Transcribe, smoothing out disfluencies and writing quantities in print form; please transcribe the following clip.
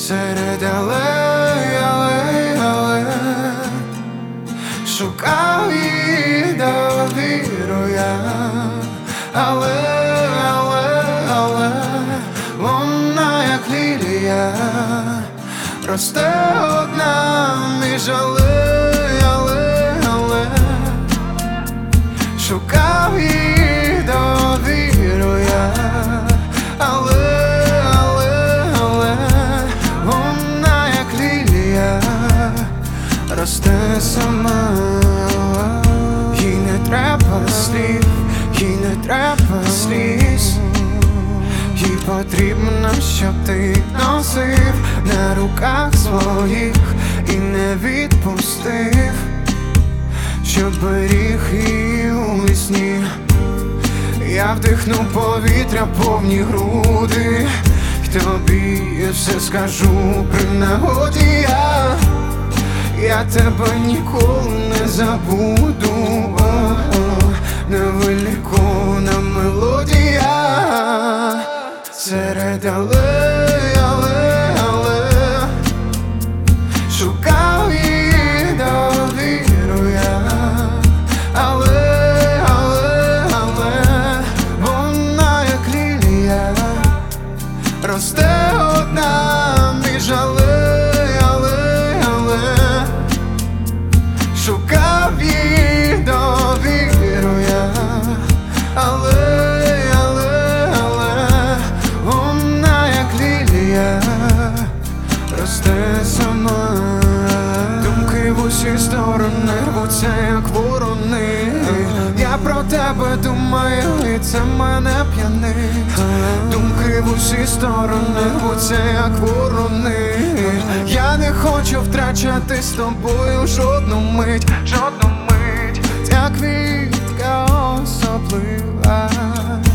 серед алей, алей, алей, шукав її, довіру я, але вона як лілія, росте одна між алей, алей, шукав її, довіру я, але вона як лілія, росте сама. Їй не треба слів, їй не треба сліз, їй потрібно, щоб ти носив на руках своїх і не відпустив, щоб беріг її у вісні. Я вдихну повітря повні груди, й тобі все скажу при нагоді. Я тебе ніколи не забуду, невиліковна мелодія серед алей, алей, алей, шукав її, довіру я, але вона як лілія, росте одна між алей, алей, алей, шукав її, довіру я, але вона як лілія, росте сама. Думки в усі сторони рвуться, як ворони. Я про тебе думаю, і це мене п'янить. Думки в усі сторони рвуться, як ворони. Я не хочу втрачати з тобою жодну мить, жодну мить. Ця квітка особлива,